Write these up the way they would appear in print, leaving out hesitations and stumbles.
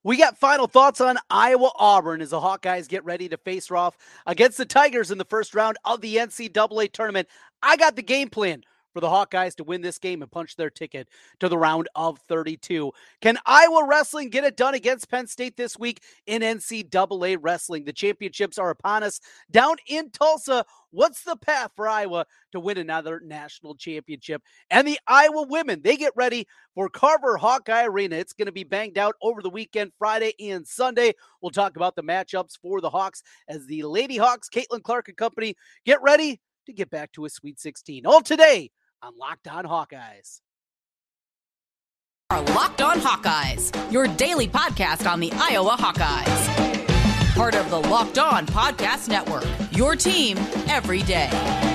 We got final thoughts on Iowa-Auburn as the Hawkeyes get ready to face off against the Tigers in the first round of the NCAA tournament. I got the game plan for the Hawkeyes to win this game and punch their ticket to the round of 32. Can Iowa wrestling get it done against Penn State this week in NCAA wrestling? The championships are upon us down in Tulsa. What's the path for Iowa to win another national championship? And the Iowa women, they get ready for Carver Hawkeye Arena. It's going to be banged out over the weekend, Friday and Sunday. We'll talk about the matchups for the Hawks as the Lady Hawks, Caitlin Clark and company, get ready to get back to a Sweet 16. All today on Locked On Hawkeyes. Our Locked On Hawkeyes, your daily podcast on the Iowa Hawkeyes. Part of the Locked On Podcast Network, your team every day.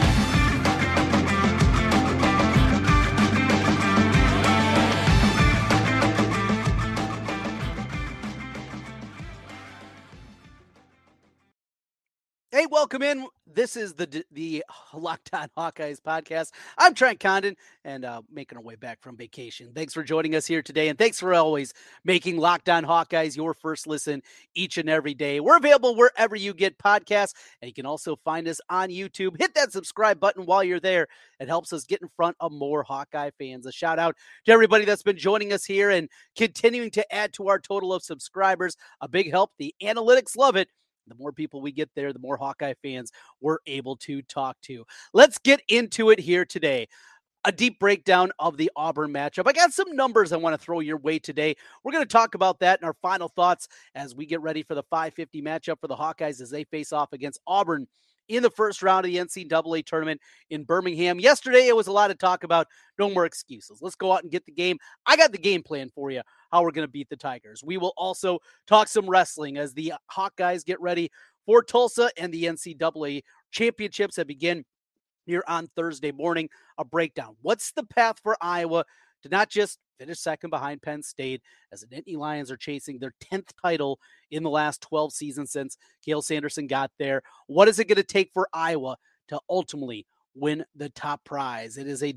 Hey, welcome in. This is the Locked On Hawkeyes podcast. I'm Trent Condon, and making our way back from vacation. Thanks for joining us here today, and thanks for always making Locked On Hawkeyes your first listen each and every day. We're available wherever you get podcasts, and you can also find us on YouTube. Hit that subscribe button while you're there. It helps us get in front of more Hawkeye fans. A shout out to everybody that's been joining us here and continuing to add to our total of subscribers. A big help. The analytics love it. The more people we get there, the more Hawkeye fans we're able to talk to. Let's get into it here today. A deep breakdown of the Auburn matchup. I got some numbers I want to throw your way today. We're going to talk about that in our final thoughts as we get ready for the 550 matchup for the Hawkeyes as they face off against Auburn in the first round of the NCAA tournament in Birmingham. Yesterday, it was a lot of talk about no more excuses. Let's go out and get the game. I got the game plan for you, how we're going to beat the Tigers. We will also talk some wrestling as the Hawkeyes get ready for Tulsa and the NCAA championships that begin here on Thursday morning. A breakdown. What's the path for Iowa to not just finish second behind Penn State as the Nittany Lions are chasing their 10th title in the last 12 seasons since Cael Sanderson got there? What is it going to take for Iowa to ultimately win the top prize? It is a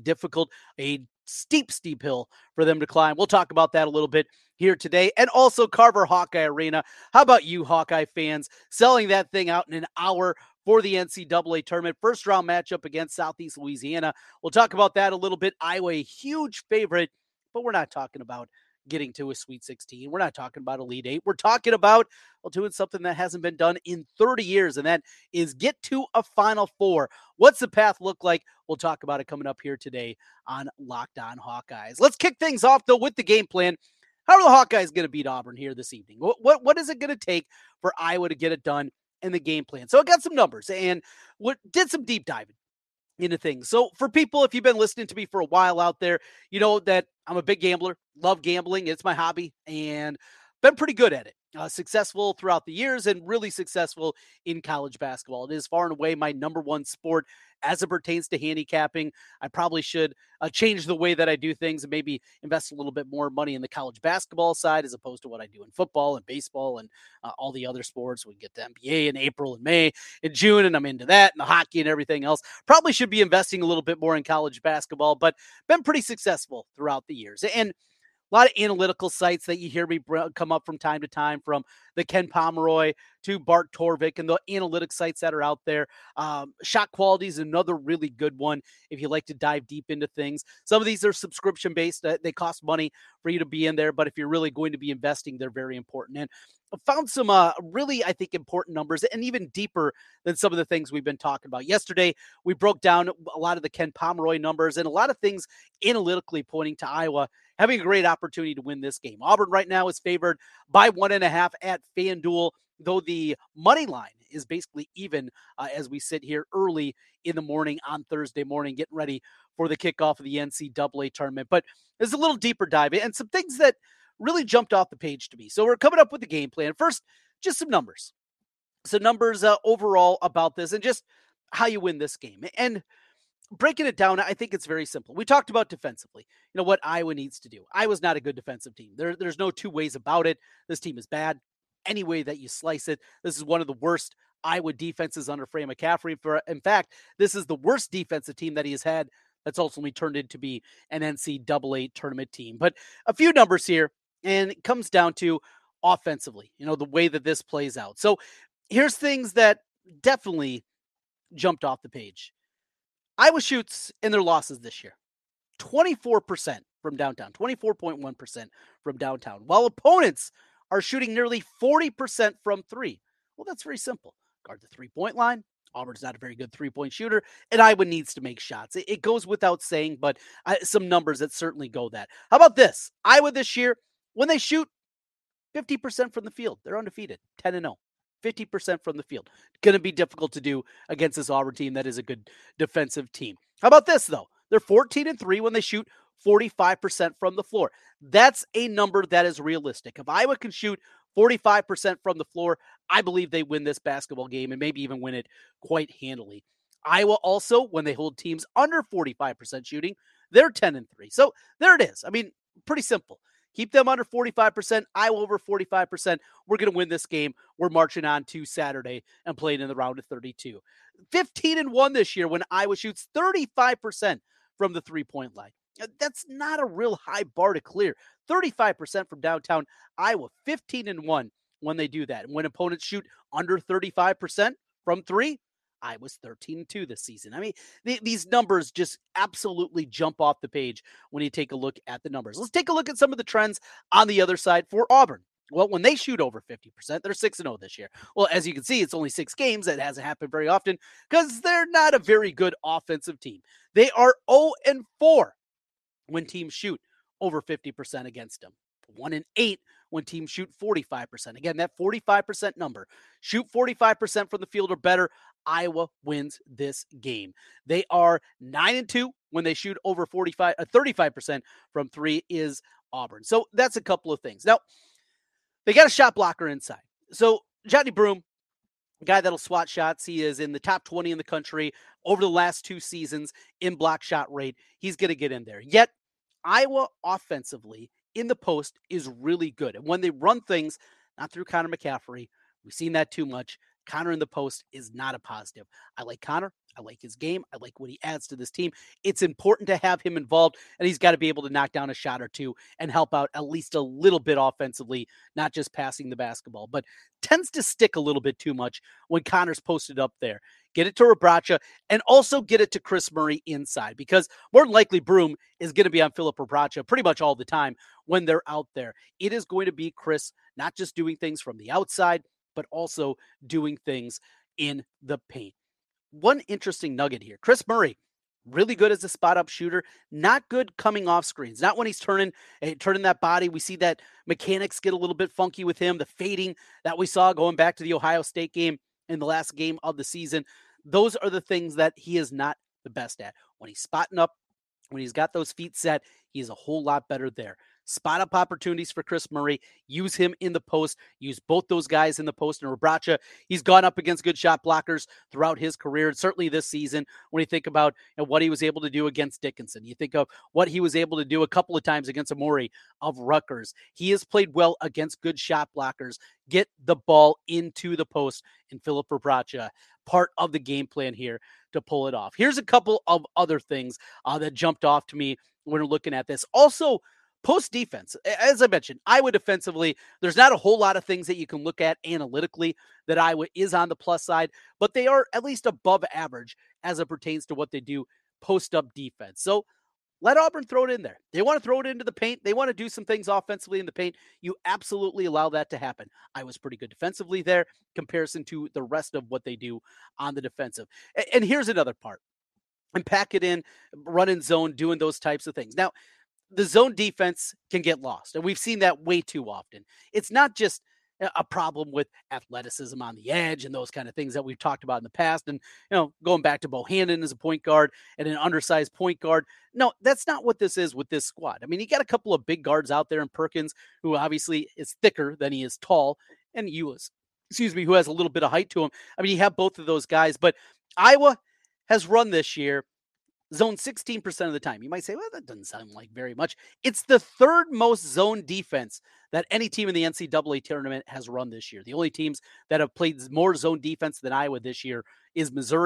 steep hill for them to climb. We'll talk about that a little bit here today. And also Carver Hawkeye Arena. How about you, Hawkeye fans, selling that thing out in an hour for the NCAA tournament? First round matchup against Southeast Louisiana. We'll talk about that a little bit. Iowa, a huge favorite, but we're not talking about getting to a Sweet 16. We're not talking about Elite 8. We're talking about doing something that hasn't been done in 30 years, and that is get to a Final Four. What's the path look like? We'll talk about it coming up here today on Locked On Hawkeyes. Let's kick things off, though, with the game plan. How are the Hawkeyes going to beat Auburn here this evening? What is it going to take for Iowa to get it done in the game plan? So I got some numbers and did some deep diving into things. So for people, if you've been listening to me for a while out there, you know that I'm a big gambler, love gambling. It's my hobby and been pretty good at it. Successful throughout the years and really successful in college basketball. It is far and away my number one sport as it pertains to handicapping. I probably should change the way that I do things and maybe invest a little bit more money in the college basketball side as opposed to what I do in football and baseball and all the other sports. We get the NBA in April and May and June, and I'm into that and the hockey and everything else. Probably should be investing a little bit more in college basketball, but been pretty successful throughout the years. And a lot of analytical sites that you hear me come up from time to time, from the Ken Pomeroy to Bart Torvik and the analytic sites that are out there. Shot Quality is another really good one if you like to dive deep into things. Some of these are subscription-based. They cost money for you to be in there, but if you're really going to be investing, they're very important. And I found some really, I think, important numbers and even deeper than some of the things we've been talking about. Yesterday, we broke down a lot of the Ken Pomeroy numbers and a lot of things analytically pointing to Iowa having a great opportunity to win this game. Auburn right now is favored by 1.5 at FanDuel, though the money line is basically even as we sit here early in the morning on Thursday morning, getting ready for the kickoff of the NCAA tournament. But there's a little deeper dive and some things that really jumped off the page to me. So we're coming up with the game plan. First, just some numbers. So numbers overall about this and just how you win this game. And breaking it down, I think it's very simple. We talked about defensively, what Iowa needs to do. Iowa's not a good defensive team. There's no two ways about it. This team is bad. Any way that you slice it, this is one of the worst Iowa defenses under Fran McCaffery. In fact, this is the worst defensive team that he has had that's ultimately turned into be an NCAA tournament team. But a few numbers here, and it comes down to offensively, the way that this plays out. So here's things that definitely jumped off the page. Iowa shoots in their losses this year 24% from downtown, 24.1% from downtown, while opponents are shooting nearly 40% from three. Well, that's very simple. Guard the three-point line. Auburn's not a very good three-point shooter, and Iowa needs to make shots. It goes without saying, but some numbers that certainly go that. How about this? Iowa this year, when they shoot 50% from the field, they're undefeated, 10-0. 50% from the field. Going to be difficult to do against this Auburn team that is a good defensive team. How about this, though? They're 14-3 when they shoot 45% from the floor. That's a number that is realistic. If Iowa can shoot 45% from the floor, I believe they win this basketball game and maybe even win it quite handily. Iowa also, when they hold teams under 45% shooting, they're 10-3. So there it is. I mean, pretty simple. Keep them under 45%, Iowa over 45%. We're going to win this game. We're marching on to Saturday and playing in the round of 32. 15-1 this year when Iowa shoots 35% from the three-point line. That's not a real high bar to clear. 35% from downtown Iowa, 15-1 when they do that. And when opponents shoot under 35% from three, Iowa's 13-2 this season. I mean, these numbers just absolutely jump off the page when you take a look at the numbers. Let's take a look at some of the trends on the other side for Auburn. Well, when they shoot over 50%, they're 6-0 this year. Well, as you can see, it's only 6 games. That hasn't happened very often because they're not a very good offensive team. They are 0-4 when teams shoot over 50% against them. 1-8 when teams shoot 45%. Again, that 45% number. Shoot 45% from the field or better. Iowa wins this game. They are 9-2 when they shoot over 35% from three is Auburn. So that's a couple of things. Now, they got a shot blocker inside. So Johnny Broome, a guy that'll swat shots. He is in the top 20 in the country over the last 2 seasons in block shot rate. He's going to get in there. Yet, Iowa offensively in the post is really good. And when they run things, not through Connor McCaffrey, we've seen that too much. Connor in the post is not a positive. I like Connor. I like his game. I like what he adds to this team. It's important to have him involved, and he's got to be able to knock down a shot or two and help out at least a little bit offensively, not just passing the basketball, but tends to stick a little bit too much when Connor's posted up there. Get it to Rebraca and also get it to Chris Murray inside because more than likely Broome is going to be on Filip Rebraca pretty much all the time when they're out there. It is going to be Chris not just doing things from the outside, but also doing things in the paint. One interesting nugget here. Chris Murray, really good as a spot-up shooter, not good coming off screens. Not when he's turning that body. We see that mechanics get a little bit funky with him, the fading that we saw going back to the Ohio State game in the last game of the season. Those are the things that he is not the best at. When he's spotting up, when he's got those feet set, he's a whole lot better there. Spot up opportunities for Chris Murray. Use him in the post. Use both those guys in the post. And Rebraca, he's gone up against good shot blockers throughout his career, and certainly this season when you think about what he was able to do against Dickinson. You think of what he was able to do a couple of times against Amori of Rutgers. He has played well against good shot blockers. Get the ball into the post, and Filip Rebraca, part of the game plan here to pull it off. Here's a couple of other things that jumped off to me when we're looking at this. Also, post defense, as I mentioned, Iowa defensively, there's not a whole lot of things that you can look at analytically that Iowa is on the plus side, but they are at least above average as it pertains to what they do post-up defense. So let Auburn throw it in there. They want to throw it into the paint. They want to do some things offensively in the paint. You absolutely allow that to happen. Iowa's pretty good defensively there, comparison to the rest of what they do on the defensive. And here's another part. And pack it in, run in zone, doing those types of things. Now, the zone defense can get lost, and we've seen that way too often. It's not just a problem with athleticism on the edge and those kind of things that we've talked about in the past. And, going back to Bohannon as a point guard and an undersized point guard. No, that's not what this is with this squad. I mean, you got a couple of big guards out there in Perkins, who obviously is thicker than he is tall, and Ulis, who has a little bit of height to him. I mean, you have both of those guys, but Iowa has run this year zone 16% of the time. You might say, well, that doesn't sound like very much. It's the third most zone defense that any team in the NCAA tournament has run this year. The only teams that have played more zone defense than Iowa this year is Missouri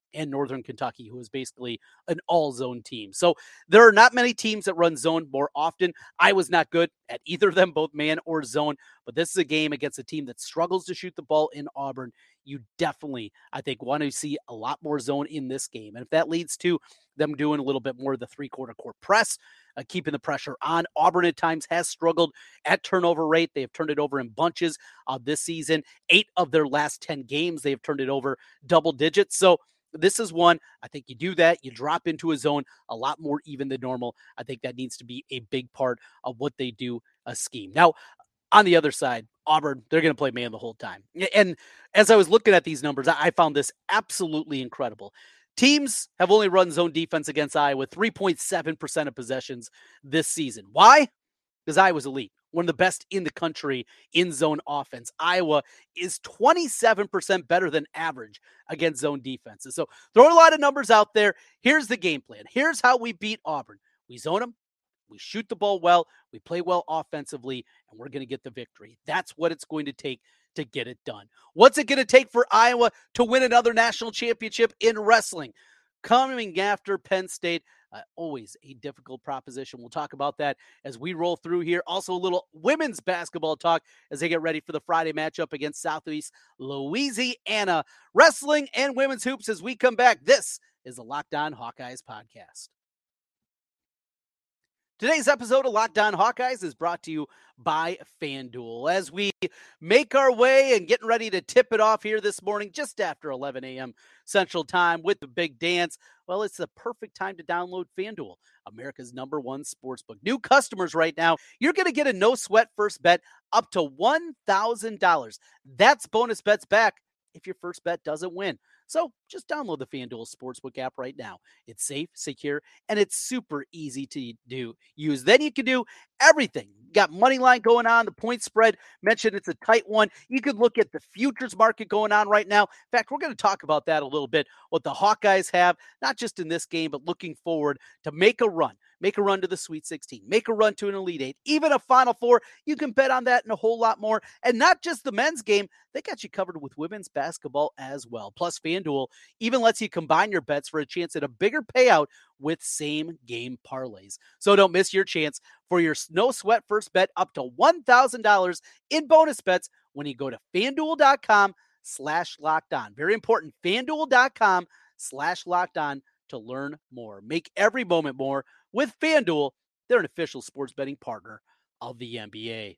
and Northern Kentucky, who is basically an all-zone team. So there are not many teams that run zone more often. I was not good at either of them, both man or zone, but this is a game against a team that struggles to shoot the ball in Auburn. You definitely, I think, want to see a lot more zone in this game. And if that leads to them doing a little bit more of the three-quarter court press, keeping the pressure on. Auburn at times has struggled at turnover rate. They have turned it over in bunches this season. 8 of their last 10 games, they have turned it over double digits. So this is one, I think you do that. You drop into a zone a lot more even than normal. I think that needs to be a big part of what they do a scheme. Now, on the other side, Auburn, they're going to play man the whole time. And as I was looking at these numbers, I found this absolutely incredible. Teams have only run zone defense against Iowa 3.7% of possessions this season. Why? Because Iowa's elite, one of the best in the country in zone offense. Iowa is 27% better than average against zone defenses. So throwing a lot of numbers out there. Here's the game plan. Here's how we beat Auburn. We zone them. We shoot the ball well. We play well offensively, and we're going to get the victory. That's what it's going to take to get it done. What's it going to take for Iowa to win another national championship in wrestling? Coming after Penn State, always a difficult proposition. We'll talk about that as we roll through here. Also, a little women's basketball talk as they get ready for the Friday matchup against Southeast Louisiana. Wrestling and women's hoops as we come back. This is the Locked On Hawkeyes podcast. Today's episode of Locked On Hawkeyes is brought to you by FanDuel. As we make our way and getting ready to tip it off here this morning, just after 11 a.m. Central Time with the big dance, well, it's the perfect time to download FanDuel, America's #1 sportsbook. New customers right now, you're going to get a no-sweat first bet up to $1,000. That's bonus bets back if your first bet doesn't win. So just download the FanDuel Sportsbook app right now. It's safe, secure, and it's super easy to use. Then you can do everything. You got money line going on, the point spread, mentioned it's a tight one. You could look at the futures market going on right now. In fact, we're going to talk about that a little bit, what the Hawkeyes have, not just in this game, but looking forward to make a run to the Sweet 16, make a run to an Elite 8, even a Final Four. You can bet on that and a whole lot more. And not just the men's game, they got you covered with women's basketball as well. Plus, FanDuel even lets you combine your bets for a chance at a bigger payout with same game parlays. So don't miss your chance for your no sweat first bet up to $1,000 in bonus bets when you go to FanDuel.com/lockedon. Very important, FanDuel.com/lockedon to learn more. Make every moment more with FanDuel. They're an official sports betting partner of the NBA.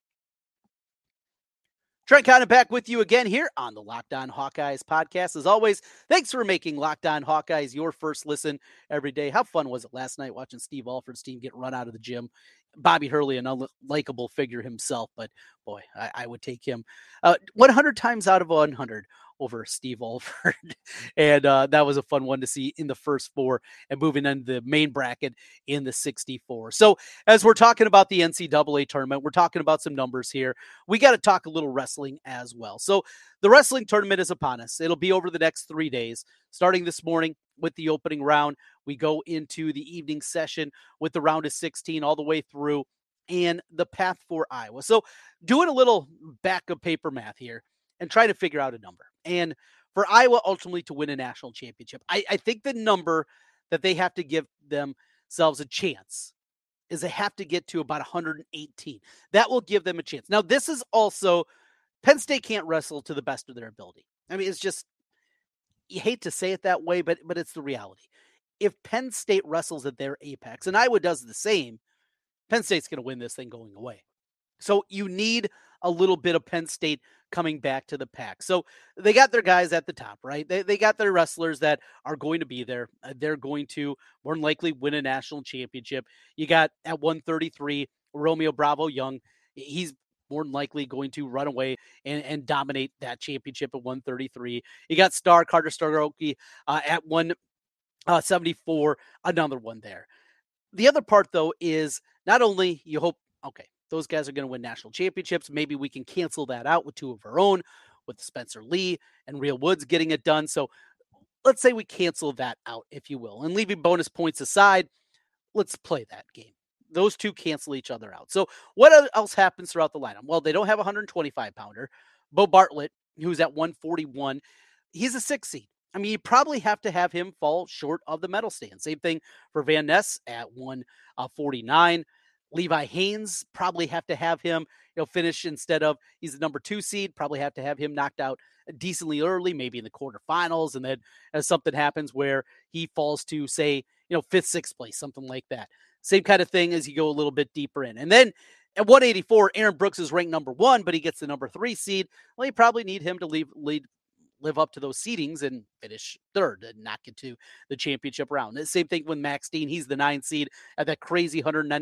Trent Condon back with you again here on the Locked On Hawkeyes podcast. As always, thanks for making Locked On Hawkeyes your first listen every day. How fun was it last night watching Steve Alford's team get run out of the gym? Bobby Hurley, an unlikable figure himself, but boy, I would take him 100 times out of 100 over Steve Alford. And that was a fun one to see in the first four and moving into the main bracket in the 64. So as we're talking about the NCAA tournament, we're talking about some numbers here. We got to talk a little wrestling as well. So the wrestling tournament is upon us. It'll be over the next 3 days, starting this morning with the opening round. We go into the evening session with the round of 16 all the way through and the path for Iowa. So doing a little back of paper math here and trying to figure out a number. And for Iowa ultimately to win a national championship, I think the number that they have to give themselves a chance is they have to get to about 118. That will give them a chance. Now, this is also, Penn State can't wrestle to the best of their ability. I mean, it's just, you hate to say it that way, but it's the reality. If Penn State wrestles at their apex, and Iowa does the same, Penn State's going to win this thing going away. So you need a little bit of Penn State coming back to the pack. So they got their guys at the top, right? They got their wrestlers that are going to be there. They're going to more than likely win a national championship. You got at 133, Romeo Bravo Young. He's more than likely going to run away and dominate that championship at 133. You got Carter Starkey at 174, another one there. The other part, though, is not only you hope, okay, those guys are going to win national championships. Maybe we can cancel that out with two of our own, with Spencer Lee and Real Woods getting it done. So let's say we cancel that out, if you will. And leaving bonus points aside, let's play that game. Those two cancel each other out. So what else happens throughout the lineup? Well, they don't have a 125-pounder. Bo Bartlett, who's at 141, he's a 6 seed. I mean, you probably have to have him fall short of the medal stand. Same thing for Van Ness at 149. Levi Haynes, probably have to have him, finish instead of he's the number 2 seed. Probably have to have him knocked out decently early, maybe in the quarterfinals, and then as something happens where he falls to say, 5th, 6th place, something like that. Same kind of thing as you go a little bit deeper in, and then at 184, Aaron Brooks is ranked number 1, but he gets the number 3 seed. Well, you probably need him to live up to those seedings and finish third and not get to the championship round. The same thing with Max Dean. He's the 9 seed at that crazy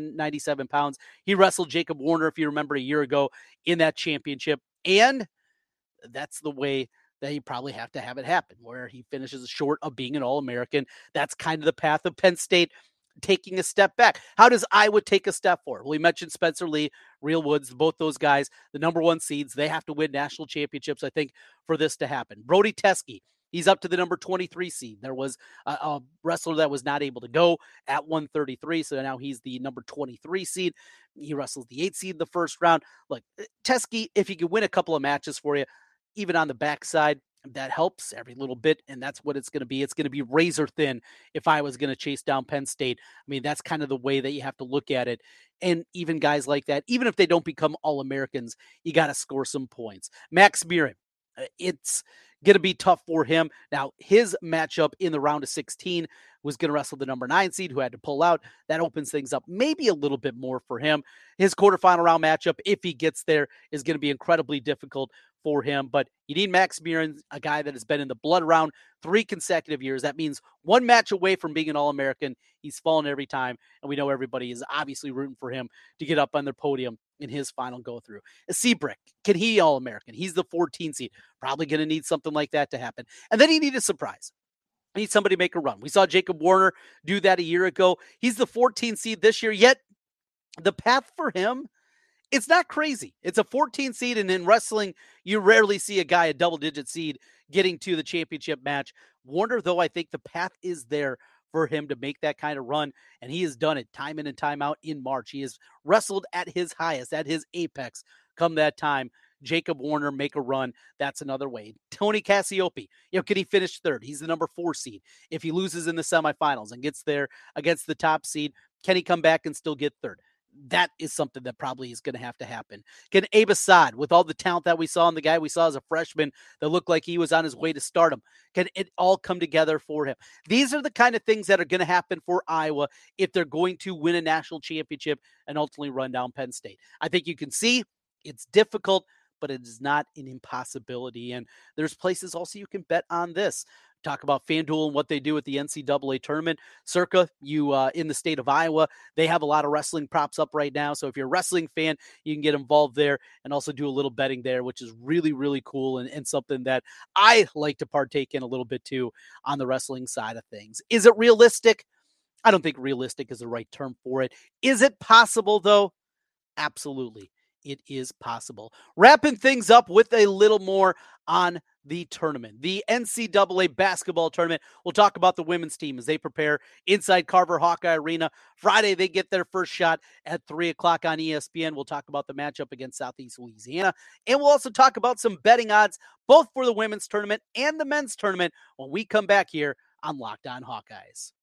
197 pounds. He wrestled Jacob Warner, if you remember, a year ago in that championship. And that's the way that you probably have to have it happen, where he finishes short of being an All-American. That's kind of the path of Penn State taking a step back. How does Iowa take a step forward? Well, we mentioned Spencer Lee, Real Woods, both those guys, the number 1 seeds. They have to win national championships, I think, for this to happen. Brody Teske, he's up to the number 23 seed. There was a wrestler that was not able to go at 133, so now he's the number 23 seed. He wrestles the 8 seed in the first round. Look, Teske, if he could win a couple of matches for you, even on the backside, that helps every little bit, and that's what it's going to be. It's going to be razor thin if I was going to chase down Penn State. I mean, that's kind of the way that you have to look at it. And even guys like that, even if they don't become All-Americans, you got to score some points. Max Murin, it's going to be tough for him. Now, his matchup in the round of 16 was going to wrestle the number 9 seed who had to pull out. That opens things up maybe a little bit more for him. His quarterfinal round matchup, if he gets there, is going to be incredibly difficult for him. But you need Max Murin, a guy that has been in the blood round 3 consecutive years. That means 1 match away from being an All-American. He's fallen every time, and we know everybody is obviously rooting for him to get up on their podium in his final go-through. Seabrick, can he All-American? He's the 14 seed. Probably going to need something like that to happen. And then he need a surprise. I need somebody to make a run. We saw Jacob Warner do that a year ago. He's the 14 seed this year, yet the path for him, it's not crazy. It's a 14 seed, and in wrestling, you rarely see a guy, a double-digit seed, getting to the championship match. Warner, though, I think the path is there for him to make that kind of run, and he has done it time in and time out in March. He has wrestled at his highest, at his apex come that time. Jacob Warner make a run. That's another way. Tony Cassiope, can he finish third? He's the number 4 seed. If he loses in the semifinals and gets there against the top seed, can he come back and still get third? That is something that probably is going to have to happen. Can Abe Assad, with all the talent that we saw in the guy we saw as a freshman that looked like he was on his way to stardom, can it all come together for him? These are the kind of things that are going to happen for Iowa if they're going to win a national championship and ultimately run down Penn State. I think you can see it's difficult, but it is not an impossibility. And there's places also you can bet on this. Talk about FanDuel and what they do at the NCAA tournament. Circa, in the state of Iowa, they have a lot of wrestling props up right now. So if you're a wrestling fan, you can get involved there and also do a little betting there, which is really, really cool and something that I like to partake in a little bit too on the wrestling side of things. Is it realistic? I don't think realistic is the right term for it. Is it possible, though? Absolutely. It is possible. Wrapping things up with a little more on the tournament, the NCAA basketball tournament. We'll talk about the women's team as they prepare inside Carver Hawkeye Arena. Friday, they get their first shot at 3 o'clock on ESPN. We'll talk about the matchup against Southeast Louisiana. And we'll also talk about some betting odds, both for the women's tournament and the men's tournament, when we come back here on Locked On Hawkeyes.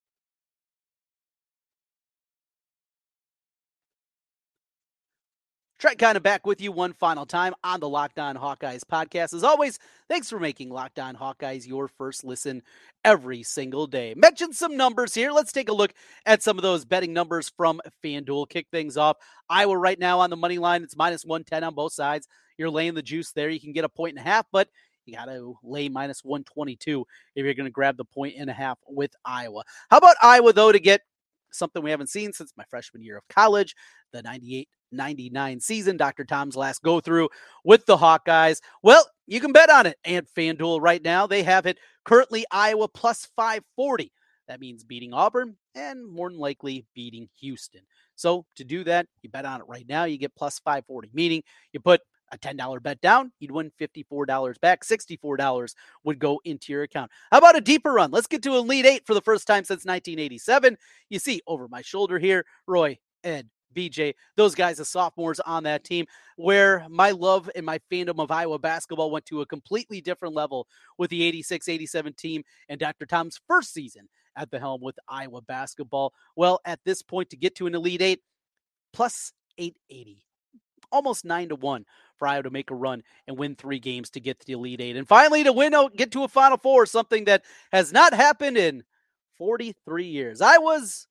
Trent kind of back with you one final time on the Locked On Hawkeyes podcast. As always, thanks for making Locked On Hawkeyes your first listen every single day. Mention some numbers here. Let's take a look at some of those betting numbers from FanDuel. Kick things off. Iowa right now on the money line. It's minus 110 on both sides. You're laying the juice there. You can get a 1.5, but you got to lay minus 122 if you're going to grab the 1.5 with Iowa. How about Iowa, though, to get something we haven't seen since my freshman year of college, the 98-99 season, Dr. Tom's last go through with the Hawkeyes? Well, you can bet on it. And FanDuel right now, they have it currently Iowa plus 540. That means beating Auburn and more than likely beating Houston. So to do that, you bet on it right now, you get plus 540, meaning you put a $10 bet down, you'd win $54 back. $64 would go into your account. How about a deeper run? Let's get to Elite Eight for the first time since 1987. You see over my shoulder here, Roy, Ed, BJ, those guys, the sophomores on that team, where my love and my fandom of Iowa basketball went to a completely different level with the 86-87 team and Dr. Tom's first season at the helm with Iowa basketball. Well, at this point, to get to an Elite Eight, plus 880. Almost 9-1 for Iowa to make a run and win 3 games to get to the Elite Eight. And finally to get to a Final Four, something that has not happened in 43 years. I was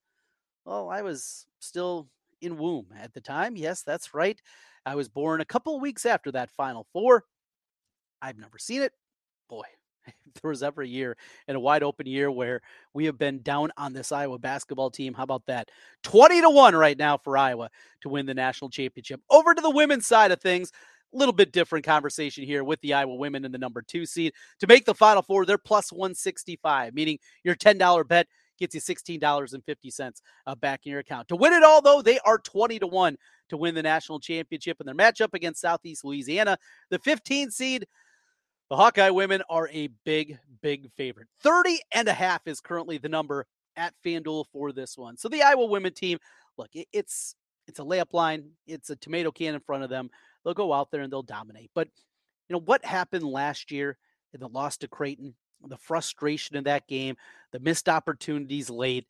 still in womb at the time. Yes, that's right. I was born a couple of weeks after that Final Four. I've never seen it. Boy, if there was ever a year in a wide open year where we have been down on this Iowa basketball team. How about that? 20-1 right now for Iowa to win the national championship. Over to the women's side of things. A little bit different conversation here with the Iowa women in the number 2 seed. To make the Final Four, they're plus 165, meaning your $10 bet gets you $16.50 back in your account. To win it all, though, they are 20-1 to win the national championship in their matchup against Southeast Louisiana. The 15 seed, the Hawkeye women are a big, big favorite. 30.5 is currently the number at FanDuel for this one. So the Iowa women team, look, it's a layup line. It's a tomato can in front of them. They'll go out there and they'll dominate. But, what happened last year in the loss to Creighton, the frustration in that game, the missed opportunities late.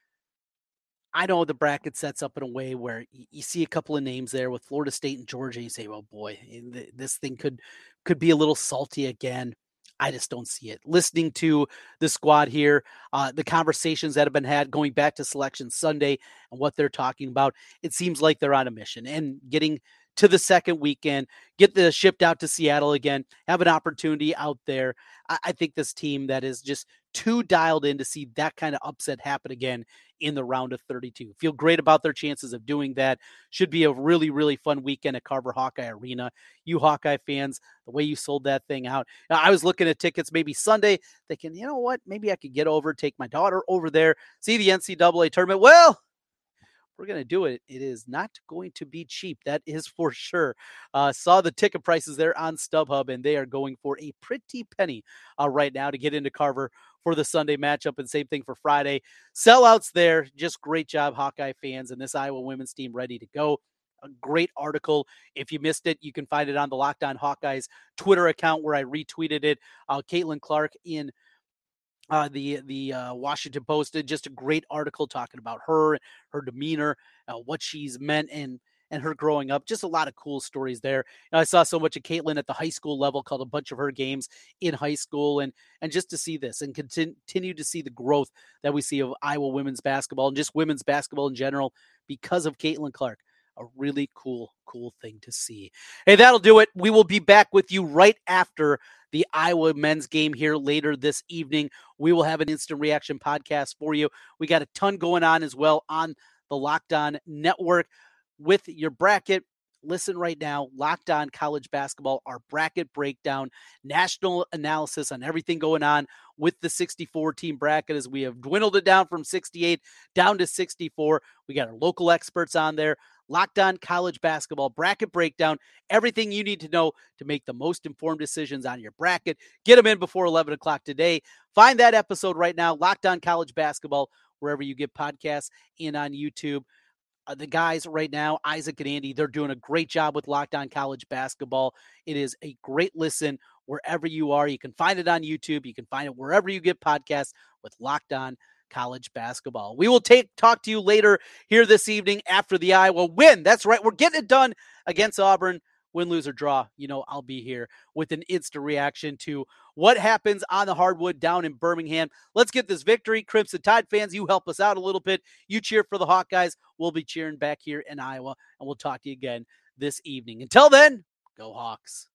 I know the bracket sets up in a way where you see a couple of names there with Florida State and Georgia. And you say, well, boy, this thing could be a little salty again. I just don't see it. Listening to the squad here, the conversations that have been had going back to Selection Sunday and what they're talking about, it seems like they're on a mission and getting to the second weekend, get the shipped out to Seattle again, have an opportunity out there. I think this team that is just too dialed in to see that kind of upset happen again in the round of 32. Feel great about their chances of doing that. Should be a really, really fun weekend at Carver Hawkeye Arena. You Hawkeye fans, the way you sold that thing out. Now, I was looking at tickets maybe Sunday thinking, you know what, maybe I could get over, take my daughter over there, see the NCAA tournament. Well, we're going to do it. It is not going to be cheap. That is for sure. Saw the ticket prices there on StubHub, and they are going for a pretty penny right now to get into Carver for the Sunday matchup, and same thing for Friday. Sellouts there. Just great job, Hawkeye fans, and this Iowa women's team ready to go. A great article. If you missed it, you can find it on the Locked On Hawkeyes Twitter account where I retweeted it. Caitlin Clark in the Washington Post did just a great article talking about her demeanor, what she's meant and her growing up. Just a lot of cool stories there. I saw so much of Caitlin at the high school level, called a bunch of her games in high school, and just to see this and continue to see the growth that we see of Iowa women's basketball and just women's basketball in general because of Caitlin Clark. A really cool thing to see. Hey, that'll do it. We will be back with you right after the Iowa men's game here later this evening. We will have an instant reaction podcast for you. We got a ton going on as well on the Locked On Network with your bracket. Listen right now, Locked On College Basketball, our bracket breakdown, national analysis on everything going on with the 64-team bracket as we have dwindled it down from 68 down to 64. We got our local experts on there. Locked On College Basketball bracket breakdown, everything you need to know to make the most informed decisions on your bracket. Get them in before 11 o'clock today. Find that episode right now, Locked On College Basketball, wherever you get podcasts and on YouTube. The guys right now, Isaac and Andy, they're doing a great job with Locked On College Basketball. It is a great listen wherever you are. You can find it on YouTube. You can find it wherever you get podcasts with Locked On College Basketball. We will talk to you later here this evening after the Iowa win. That's right. We're getting it done against Auburn. Win, lose, or draw, I'll be here with an instant reaction to what happens on the hardwood down in Birmingham. Let's get this victory. Crimson Tide fans, you help us out a little bit. You cheer for the Hawkeyes. We'll be cheering back here in Iowa, and we'll talk to you again this evening. Until then, go Hawks.